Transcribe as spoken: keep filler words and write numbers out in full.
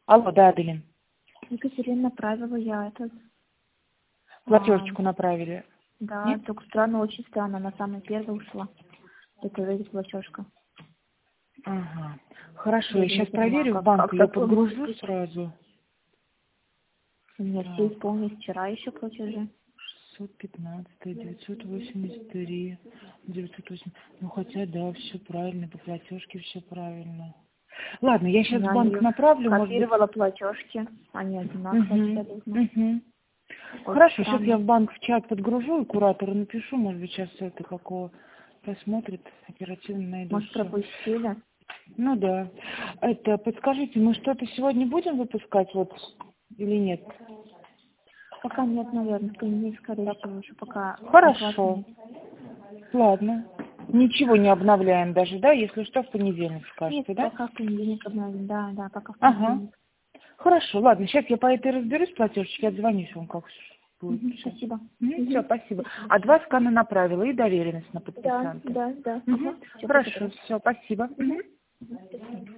Алло, да, Аделин. Екатерина, направила я этот. Платежечку направили. Да, Нет? только странно, очень странно. Она самая первая ушла. Это эта платежка. Ага. Хорошо, Я я не сейчас понимаю, проверю в как, банк, как ее такое может подгружу быть? сразу. Нет, все Так, исполнились вчера еще платежи. шестьсот пятнадцать, девятьсот восемьдесят три, девятьсот восемь. Ну хотя да, все правильно, по платежке все правильно. Ладно, я сейчас в Я банк не направлю, может быть. копировала платежки. Они одинаковые Угу, абсолютно. угу. Очень Хорошо, сейчас я странно. в банк в чат подгружу и куратору напишу, может быть, сейчас это какого посмотрит, оперативно найдут Может, все. пропустили? Ну да. Это, подскажите, мы что-то сегодня будем выпускать вот или нет? Пока нет, наверное. В понедельник, скорее Так. всего, еще пока оплаты Хорошо. нет. Ладно. Ничего не обновляем даже, да? Если что, в понедельник Нет, скажете, да? пока в понедельник обновим. Да, да, пока в Ага. понедельник. Хорошо, ладно. Сейчас я по этой разберусь, платежечке, отзвонюсь вам, как будет Мгм, все. спасибо. Все, Мгм. спасибо. Спасибо А два большое. скана направила и доверенность на Да, подписанта. да, да. Угу. Ага. Все, Хорошо, благодарю. все, спасибо. Мгм. Мгм. Мгм, спасибо.